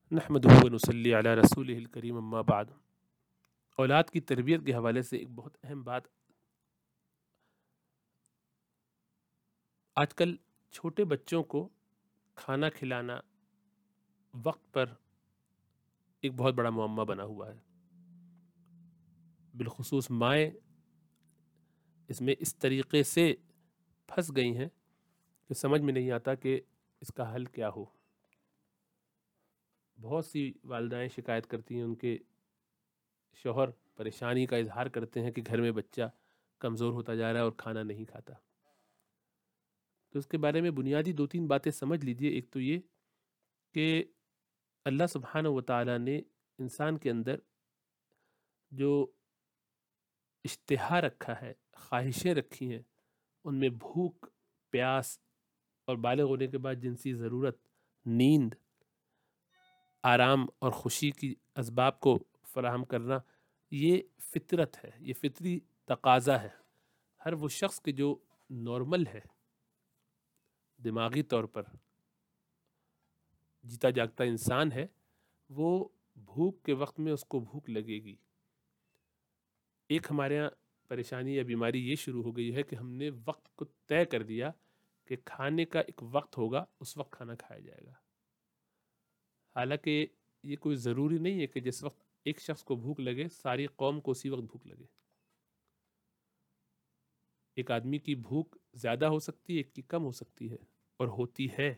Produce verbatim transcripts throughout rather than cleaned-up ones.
نحمدہ و نصلی علی رسولہ الکریم اما بعد۔ اولاد کی تربیت کے حوالے سے ایک بہت اہم بات، آج کل چھوٹے بچوں کو کھانا کھلانا وقت پر ایک بہت بڑا معمہ بنا ہوا ہے۔ بالخصوص مائیں اس میں اس طریقے سے پھنس گئی ہیں کہ سمجھ میں نہیں آتا کہ اس کا حل کیا ہو۔ بہت سی والدائیں شکایت کرتی ہیں، ان کے شوہر پریشانی کا اظہار کرتے ہیں کہ گھر میں بچہ کمزور ہوتا جا رہا ہے اور کھانا نہیں کھاتا۔ تو اس کے بارے میں بنیادی دو تین باتیں سمجھ لیجئے۔ ایک تو یہ کہ اللہ سبحانہ و تعالیٰ نے انسان کے اندر جو اشتہا رکھا ہے، خواہشیں رکھی ہیں، ان میں بھوک، پیاس اور بالغ ہونے کے بعد جنسی ضرورت، نیند، آرام اور خوشی کی اسباب کو فراہم کرنا، یہ فطرت ہے، یہ فطری تقاضا ہے۔ ہر وہ شخص کے جو نارمل ہے، دماغی طور پر جیتا جاگتا انسان ہے، وہ بھوک کے وقت میں اس کو بھوک لگے گی۔ ایک ہمارے یہاں پریشانی یا بیماری یہ شروع ہو گئی ہے کہ ہم نے وقت کو طے کر دیا کہ کھانے کا ایک وقت ہوگا، اس وقت کھانا کھایا جائے گا۔ حالانکہ یہ کوئی ضروری نہیں ہے کہ جس وقت ایک شخص کو بھوک لگے ساری قوم کو اسی وقت بھوک لگے۔ ایک آدمی کی بھوک زیادہ ہو سکتی ہے، ایک کی کم ہو سکتی ہے، اور ہوتی ہے۔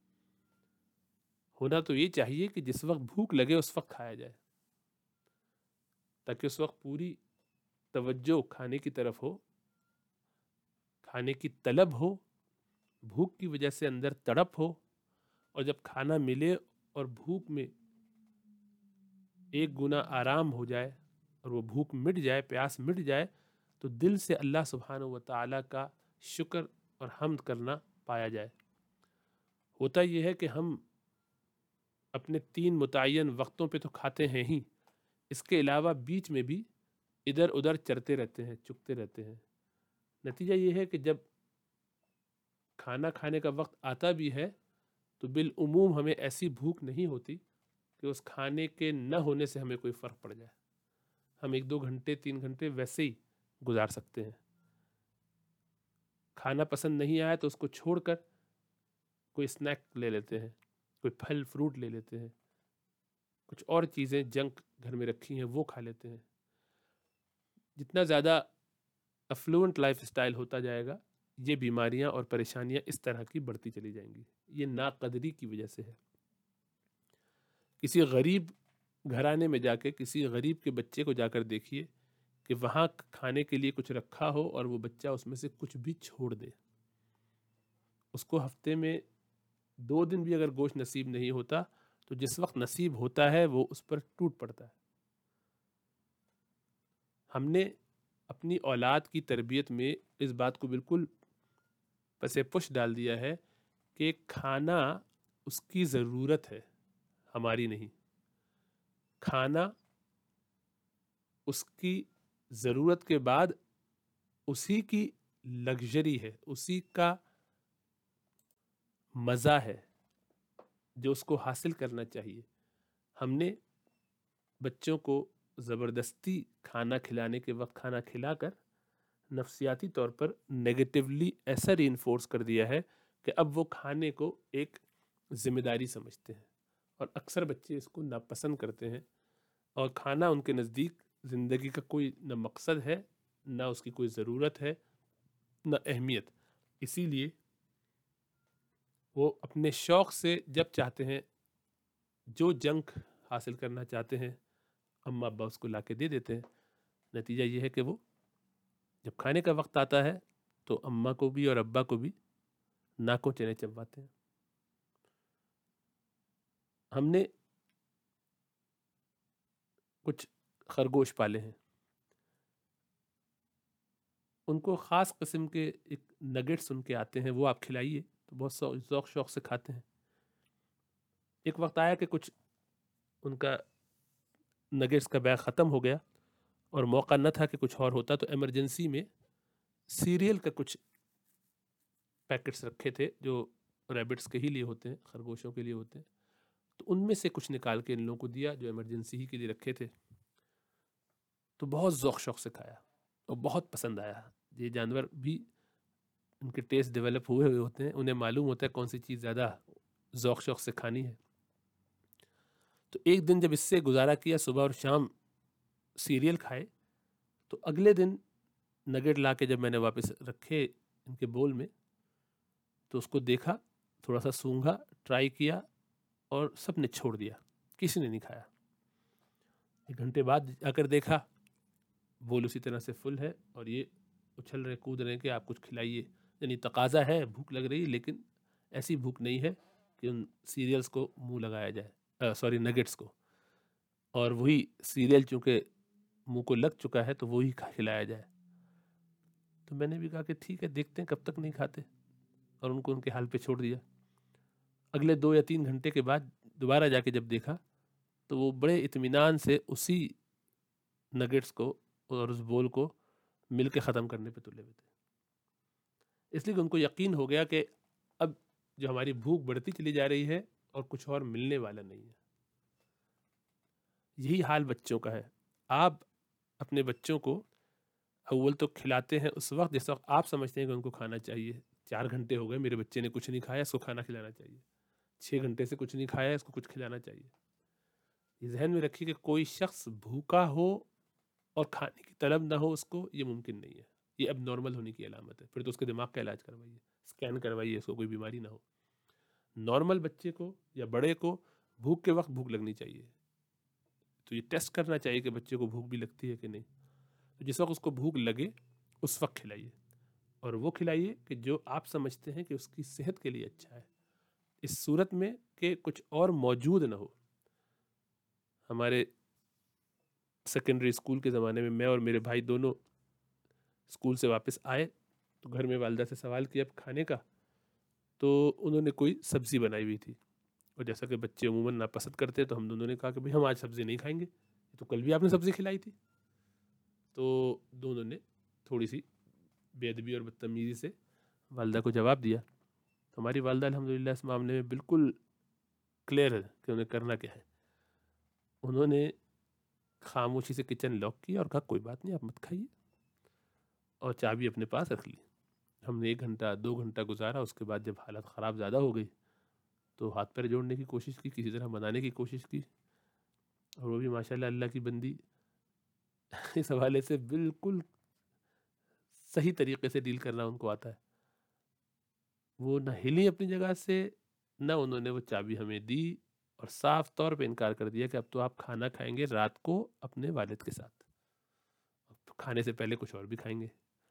ہونا تو یہ چاہیے کہ جس وقت بھوک لگے اس وقت کھایا جائے، تاکہ اس وقت پوری توجہ کھانے کی طرف ہو، کھانے کی طلب ہو، بھوک کی وجہ سے اندر تڑپ ہو، اور جب کھانا ملے اور بھوک میں ایک گنا آرام ہو جائے اور وہ بھوک مٹ جائے، پیاس مٹ جائے، تو دل سے اللہ سبحانہ و تعالیٰ کا شکر اور حمد کرنا پایا جائے۔ ہوتا یہ ہے کہ ہم اپنے تین متعین وقتوں پہ تو کھاتے ہیں ہی، اس کے علاوہ بیچ میں بھی ادھر ادھر چرتے رہتے ہیں، چکتے رہتے ہیں۔ نتیجہ یہ ہے کہ جب کھانا کھانے کا وقت آتا بھی ہے تو بالعموم ہمیں ایسی بھوک نہیں ہوتی کہ اس کھانے کے نہ ہونے سے ہمیں کوئی فرق پڑ جائے۔ ہم ایک دو گھنٹے تین گھنٹے ویسے ہی گزار سکتے ہیں۔ کھانا پسند نہیں آیا تو اس کو چھوڑ کر کوئی اسنیک لے لیتے ہیں، کوئی پھل فروٹ لے لیتے ہیں، کچھ اور چیزیں جنک گھر میں رکھی ہیں وہ کھا لیتے ہیں۔ جتنا زیادہ افلوئنٹ لائف اسٹائل ہوتا جائے گا، یہ بیماریاں اور پریشانیاں اس طرح کی بڑھتی چلی جائیں گی۔ یہ ناقدری کی وجہ سے ہے۔ کسی غریب گھرانے میں جا کے کسی غریب کے بچے کو جا کر دیکھیے کہ وہاں کھانے کے لیے کچھ رکھا ہو اور وہ بچہ اس میں سے کچھ بھی چھوڑ دے، اس کو ہفتے میں دو دن بھی اگر گوشت نصیب نہیں ہوتا تو جس وقت نصیب ہوتا ہے وہ اس پر ٹوٹ پڑتا ہے۔ ہم نے اپنی اولاد کی تربیت میں اس بات کو بالکل پس پش ڈال دیا ہے کہ کھانا اس کی ضرورت ہے، ہماری نہیں۔ کھانا اس کی ضرورت کے بعد اسی کی لگژری ہے، اسی کا مزہ ہے جو اس کو حاصل کرنا چاہیے۔ ہم نے بچوں کو زبردستی کھانا کھلانے کے وقت کھانا کھلا کر نفسیاتی طور پر نیگیٹیولی ایسا ری انفورس کر دیا ہے کہ اب وہ کھانے کو ایک ذمہ داری سمجھتے ہیں، اور اکثر بچے اس کو ناپسند کرتے ہیں، اور کھانا ان کے نزدیک زندگی کا کوئی نہ مقصد ہے، نہ اس کی کوئی ضرورت ہے، نہ اہمیت۔ اسی لیے وہ اپنے شوق سے جب چاہتے ہیں، جو جنک حاصل کرنا چاہتے ہیں، اماں ابا اس کو لا کے دے دیتے ہیں۔ نتیجہ یہ ہے کہ وہ جب کھانے کا وقت آتا ہے تو اماں کو بھی اور ابا کو بھی ناکوں چنے چبواتے ہیں۔ ہم نے کچھ خرگوش پالے ہیں، ان کو خاص قسم کے ایک نگٹس ان کے آتے ہیں، وہ آپ کھلائیے تو بہت ذوق شوق سے کھاتے ہیں۔ ایک وقت آیا کہ کچھ ان کا نگٹس کا بیگ ختم ہو گیا اور موقع نہ تھا کہ کچھ اور ہوتا، تو ایمرجنسی میں سیریل کا کچھ پیکٹس رکھے تھے جو ریبٹس کے ہی لیے ہوتے ہیں، خرگوشوں کے لیے ہوتے ہیں۔ تو ان میں سے کچھ نکال کے ان لوگوں کو دیا جو ایمرجنسی ہی کے لیے رکھے تھے. تو بہت ذوق شوق سے کھایا اور بہت پسند آیا. یہ جانور بھی ان کے ٹیسٹ ڈیولپ ہوئے ہوئے ہوتے ہیں, انہیں معلوم ہوتا ہے کون سی چیز زیادہ ذوق شوق سے کھانی ہے. تو ایک دن جب اس سے گزارا کیا, صبح اور شام سیریل کھائے, تو اگلے دن نگیٹ لا کے جب میں نے واپس رکھے ان کے بول میں, تو اس کو دیکھا, تھوڑا سا سونگھا, ٹرائی کیا اور سب نے چھوڑ دیا, کسی نے نہیں کھایا. ایک گھنٹے بعد جا کر دیکھا بول اسی طرح سے فل ہے اور یہ اچھل رہے کود رہے کہ آپ کچھ کھلائیے. یعنی تقاضا ہے, بھوک لگ رہی, لیکن ایسی بھوک نہیں ہے کہ ان سیریلز کو منہ لگایا جائے, سوری نگیٹس کو. اور وہی سیریل چونکہ منہ کو لگ چکا ہے تو وہی کھلایا جائے. تو میں نے بھی کہا کہ ٹھیک ہے, دیکھتے ہیں کب تک نہیں کھاتے, اور ان کو ان کے حال پہ چھوڑ دیا. اگلے دو یا تین گھنٹے کے بعد دوبارہ جا کے جب دیکھا تو وہ بڑے اطمینان سے اسی نگیٹس کو اور اس بول کو مل کے ختم کرنے پہ تلے ہوئے تھے. اس لیے کہ ان کو یقین ہو گیا کہ اب جو ہماری بھوک بڑھتی چلی جا رہی ہے اور کچھ اور ملنے والا نہیں ہے. یہی حال بچوں کا ہے. آپ اپنے بچوں کو اول تو کھلاتے ہیں اس وقت جس وقت آپ سمجھتے ہیں کہ ان کو کھانا چاہیے. چار گھنٹے ہو گئے, میرے بچے نے کچھ نہیں کھایا, اس کو کھانا کھلانا چاہیے. چھ گھنٹے سے کچھ نہیں کھایا, اس کو کچھ کھلانا چاہیے. یہ ذہن میں رکھیے کہ کوئی شخص بھوکا ہو اور کھانے کی طلب نہ ہو اس کو, یہ ممکن نہیں ہے. یہ اب نارمل ہونے کی علامت ہے. پھر تو اس کے دماغ کا علاج کروائیے, اسکین کروائیے, اس کو کوئی بیماری نہ ہو. نارمل بچے کو یا بڑے کو بھوک کے وقت بھوک لگنی چاہیے. تو یہ ٹیسٹ کرنا چاہیے کہ بچے کو بھوک بھی لگتی ہے کہ نہیں. تو جس وقت اس کو بھوک لگے اس وقت کھلائیے, اور وہ کھلائیے کہ جو آپ سمجھتے ہیں کہ اس کی صحت کے لیے اچھا ہے. اس صورت میں کہ کچھ اور موجود نہ ہو. ہمارے سیکنڈری اسکول کے زمانے میں میں اور میرے بھائی دونوں اسکول سے واپس آئے تو گھر میں والدہ سے سوال کیا کھانے کا, تو انہوں نے کوئی سبزی بنائی ہوئی تھی, اور جیسا کہ بچے عموماً ناپسند کرتے تو ہم دونوں نے کہا کہ بھئی ہم آج سبزی نہیں کھائیں گے, تو کل بھی آپ نے سبزی کھلائی تھی. تو دونوں نے تھوڑی سی بے ادبی اور بدتمیزی سے والدہ کو جواب دیا. ہماری والدہ الحمدللہ اس معاملے میں بالکل کلیئر ہے کہ انہیں کرنا کیا ہے. انہوں نے خاموشی سے کچن لاک کیا اور کہا کوئی بات نہیں, آپ مت کھائیے, اور چابی اپنے پاس رکھ لی. ہم نے ایک گھنٹہ دو گھنٹہ گزارا. اس کے بعد جب حالت خراب زیادہ ہو گئی تو ہاتھ پیر جوڑنے کی کوشش کی, کسی طرح منانے کی کوشش کی, اور وہ بھی ماشاءاللہ اللہ کی بندی اس حوالے سے بالکل صحیح طریقے سے ڈیل کرنا ان کو آتا ہے. وہ نہ ہلی اپنی جگہ سے, نہ انہوں نے وہ چابی ہمیں دی, اور صاف طور پہ انکار کر دیا کہ اب تو آپ کھانا کھائیں گے رات کو اپنے والد کے ساتھ, کھانے سے پہلے کچھ اور بھی کھائیں گے.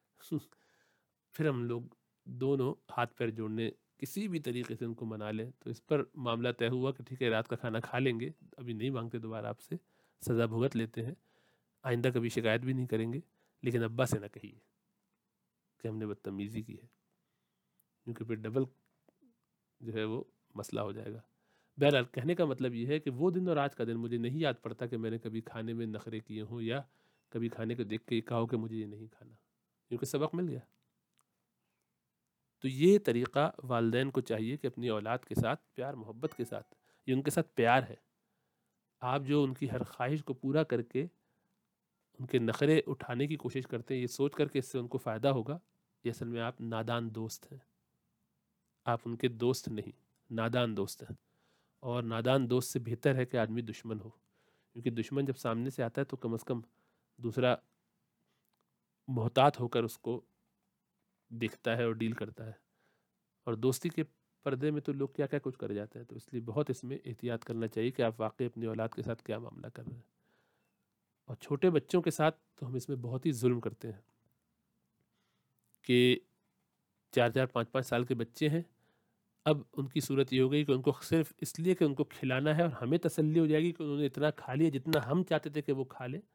پھر ہم لوگ دونوں ہاتھ پیر جوڑنے کسی بھی طریقے سے ان کو منا لیں, تو اس پر معاملہ طے ہوا کہ ٹھیک ہے رات کا کھانا کھا لیں گے, ابھی نہیں مانگتے دوبارہ آپ سے, سزا بھگت لیتے ہیں, آئندہ کبھی شکایت بھی نہیں کریں گے, لیکن ابا سے نہ کہیے کہ ہم نے بدتمیزی کی ہے, کیونکہ پھر ڈبل جو ہے وہ مسئلہ ہو جائے گا. بہرحال کہنے کا مطلب یہ ہے کہ وہ دن اور آج کا دن مجھے نہیں یاد پڑتا کہ میں نے کبھی کھانے میں نخرے کیے ہوں یا کبھی کھانے کو دیکھ کے یہ کہا ہو کہ مجھے یہ نہیں کھانا, کیونکہ سبق مل گیا. تو یہ طریقہ والدین کو چاہیے کہ اپنی اولاد کے ساتھ پیار محبت کے ساتھ, یہ ان کے ساتھ پیار ہے. آپ جو ان کی ہر خواہش کو پورا کر کے ان کے نخرے اٹھانے کی کوشش کرتے ہیں یہ سوچ کر کے اس سے ان کو فائدہ ہوگا, یہ اصل میں آپ نادان دوست ہیں. آپ ان کے دوست نہیں, نادان دوست ہیں. اور نادان دوست سے بہتر ہے کہ آدمی دشمن ہو, کیونکہ دشمن جب سامنے سے آتا ہے تو کم از کم دوسرا محتاط ہو کر اس کو دیکھتا ہے اور ڈیل کرتا ہے, اور دوستی کے پردے میں تو لوگ کیا کیا کچھ کر جاتے ہیں. تو اس لیے بہت اس میں احتیاط کرنا چاہیے کہ آپ واقعی اپنی اولاد کے ساتھ کیا معاملہ کر رہے ہیں. اور چھوٹے بچوں کے ساتھ تو ہم اس میں بہت ہی ظلم کرتے ہیں کہ چار چار پانچ پانچ سال کے بچے ہیں, اب ان کی صورت یہ ہو گئی کہ ان کو صرف اس لیے کہ ان کو کھلانا ہے, اور ہمیں تسلی ہو جائے گی کہ انہوں نے اتنا کھا لیا جتنا ہم چاہتے تھے کہ وہ کھا لیں,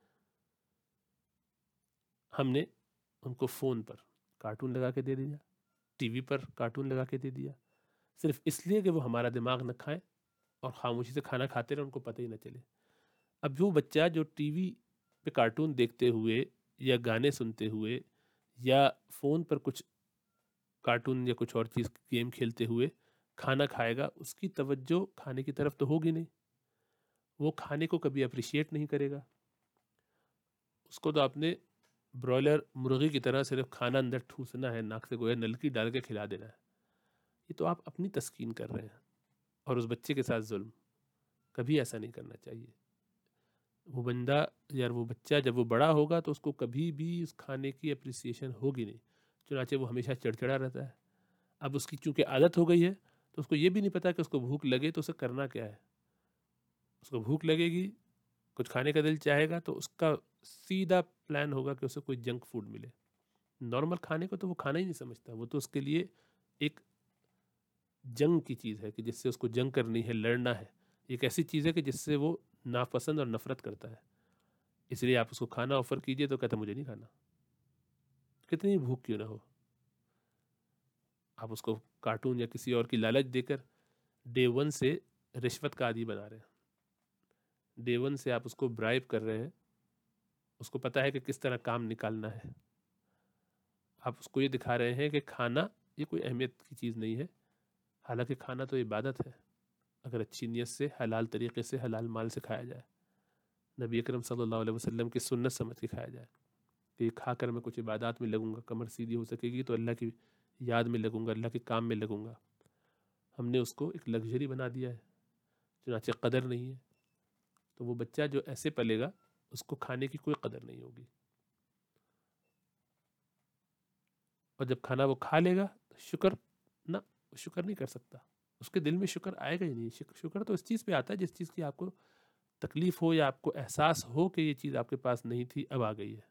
ہم نے ان کو فون پر کارٹون لگا کے دے دیا, ٹی وی پر کارٹون لگا کے دے دیا, صرف اس لیے کہ وہ ہمارا دماغ نہ کھائیں اور خاموشی سے کھانا کھاتے رہے, ان کو پتہ ہی نہ چلے. اب وہ بچہ جو ٹی وی پہ کارٹون دیکھتے ہوئے یا گانے سنتے ہوئے یا فون پر کچھ کارٹون یا کچھ اور چیز گیم کھیلتے ہوئے کھانا کھائے گا اس کی توجہ کھانے کی طرف تو ہوگی نہیں، وہ کھانے کو کبھی اپریشیٹ نہیں کرے گا. اس کو تو آپ نے برائلر مرغی کی طرح صرف کھانا اندر ٹھوسنا ہے، ناک سے گویا نلکی ڈال کے کھلا دینا ہے. یہ تو آپ اپنی تسکین کر رہے ہیں اور اس بچے کے ساتھ ظلم. کبھی ایسا نہیں کرنا چاہیے. وہ بندہ یا وہ بچہ جب وہ بڑا ہوگا تو اس کو کبھی بھی اس کھانے کی اپریسیشن ہوگی نہیں، چنانچہ وہ ہمیشہ چڑچڑا رہتا ہے. اب اس کی چونکہ عادت ہو گئی ہے تو اس کو یہ بھی نہیں پتا کہ اس کو بھوک لگے تو اسے کرنا کیا ہے. اس کو بھوک لگے گی، کچھ کھانے کا دل چاہے گا تو اس کا سیدھا پلان ہوگا کہ اسے کوئی جنک فوڈ ملے. نارمل کھانے کو تو وہ کھانا ہی نہیں سمجھتا، وہ تو اس کے لیے ایک جنگ کی چیز ہے کہ جس سے اس کو جنگ کرنی ہے، لڑنا ہے. ایک ایسی چیز ہے کہ جس سے وہ ناپسند اور نفرت کرتا ہے. اس لیے آپ اس کو کھانا آفر کیجئے تو کہتا مجھے نہیں کھانا، کتنی بھوک کیوں نہ ہو. آپ اس کو کارٹون یا کسی اور کی لالچ دے کر ڈے ون سے رشوت کا عادی بنا رہے ہیں. ڈے ون سے آپ اس کو برائب کر رہے ہیں. اس کو پتا ہے کہ کس طرح کام نکالنا ہے. آپ اس کو یہ دکھا رہے ہیں کہ کھانا یہ کوئی اہمیت کی چیز نہیں ہے، حالانکہ کھانا تو عبادت ہے اگر اچھی نیت سے حلال طریقے سے حلال مال سے کھایا جائے. نبی اکرم صلی اللہ علیہ وسلم کی سنت سمجھ کے کھایا جائے کہ یہ کھا کر میں کچھ عبادات میں لگوں گا، کمر سیدھی ہو سکے گی تو اللہ کی یاد میں لگوں گا، اللہ کے کام میں لگوں گا. ہم نے اس کو ایک لگژری بنا دیا ہے، چنانچہ قدر نہیں ہے. تو وہ بچہ جو ایسے پلے گا اس کو کھانے کی کوئی قدر نہیں ہوگی. اور جب کھانا وہ کھا لے گا شکر نہ، شکر نہیں کر سکتا. اس کے دل میں شکر آئے گا ہی نہیں. شکر تو اس چیز پہ آتا ہے جس چیز کی آپ کو تکلیف ہو یا آپ کو احساس ہو کہ یہ چیز آپ کے پاس نہیں تھی اب آ گئی ہے.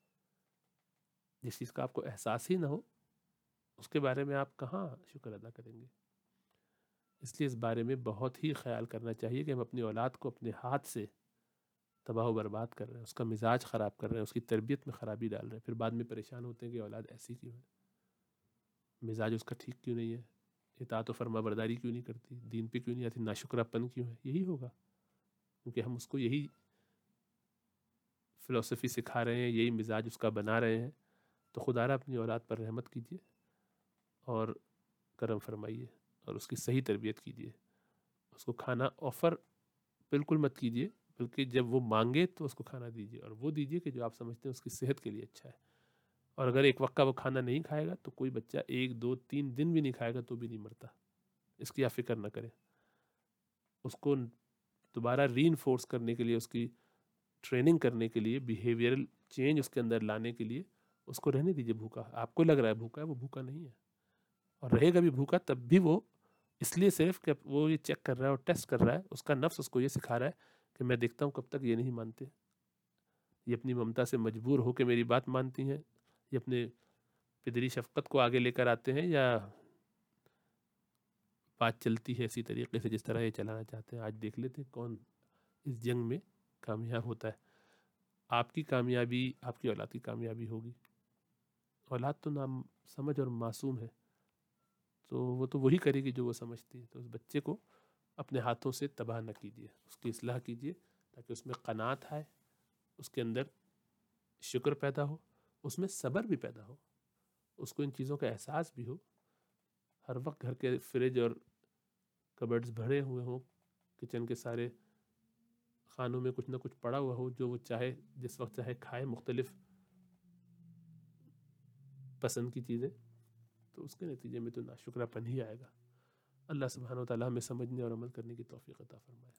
جس چیز کا آپ کو احساس ہی نہ ہو اس کے بارے میں آپ کہاں شکر ادا کریں گے. اس لیے اس بارے میں بہت ہی خیال کرنا چاہیے کہ ہم اپنی اولاد کو اپنے ہاتھ سے تباہ و برباد کر رہے ہیں، اس کا مزاج خراب کر رہے ہیں، اس کی تربیت میں خرابی ڈال رہے ہیں. پھر بعد میں پریشان ہوتے ہیں کہ اولاد ایسی کیوں ہے، مزاج اس کا ٹھیک کیوں نہیں ہے، اطاعت و فرما برداری کیوں نہیں کرتی، دین پہ کیوں نہیں آتی، ناشکرہ پن کیوں ہے. یہی ہوگا کیونکہ ہم اس کو یہی فلسفی سکھا رہے ہیں، یہی مزاج اس کا بنا رہے ہیں. تو خدا اپنی اولاد پر رحمت کیجیے اور کرم فرمائیے اور اس کی صحیح تربیت کیجیے. اس کو کھانا آفر بالکل مت کیجیے، بلکہ جب وہ مانگے تو اس کو کھانا دیجیے اور وہ دیجیے کہ جو آپ سمجھتے ہیں اس کی صحت کے لیے اچھا ہے. اور اگر ایک وقت کا وہ کھانا نہیں کھائے گا تو کوئی بچہ ایک دو تین دن بھی نہیں کھائے گا تو بھی نہیں مرتا. اس کی آپ فکر نہ کریں. اس کو دوبارہ ری انفورس کرنے کے لیے، اس کی ٹریننگ کرنے کے لیے، بیہیویئرل چینج اس کے اندر لانے کے لیے اس کو رہنے دیجیے بھوکا. آپ کو لگ رہا ہے بھوکا ہے، وہ بھوکا نہیں ہے. اور رہے گا بھی بھوکا تب بھی وہ اس لیے صرف کہ وہ یہ چیک کر رہا ہے اور ٹیسٹ کر رہا ہے. اس کا نفس اس کو یہ سکھا رہا ہے کہ میں دیکھتا ہوں کب تک یہ نہیں مانتے، یہ اپنی ممتا سے مجبور ہو کے میری بات مانتی ہیں، یہ اپنے پدری شفقت کو آگے لے کر آتے ہیں یا بات چلتی ہے اسی طریقے سے جس طرح یہ چلانا چاہتے ہیں. آج دیکھ لیتے ہیں کون اس جنگ میں کامیاب ہوتا ہے. آپ کی کامیابی آپ کی اولاد کی کامیابی ہوگی. اولاد تو نام سمجھ اور معصوم ہے، تو وہ تو وہی کرے گی جو وہ سمجھتی ہے. تو اس بچے کو اپنے ہاتھوں سے تباہ نہ کیجیے، اس کی اصلاح کیجیے تاکہ اس میں قناعت آئے، اس کے اندر شکر پیدا ہو، اس میں صبر بھی پیدا ہو، اس کو ان چیزوں کا احساس بھی ہو. ہر وقت گھر کے فریج اور کبرڈز بھرے ہوئے ہوں، کچن کے سارے خانوں میں کچھ نہ کچھ پڑا ہوا ہو جو وہ چاہے جس وقت چاہے کھائے، مختلف پسند کی چیزیں. تو اس کے نتیجے میں تو ناشکرہ پن ہی آئے گا. اللہ سبحانہ و تعالی ہمیں سمجھنے اور عمل کرنے کی توفیق عطا فرمائے.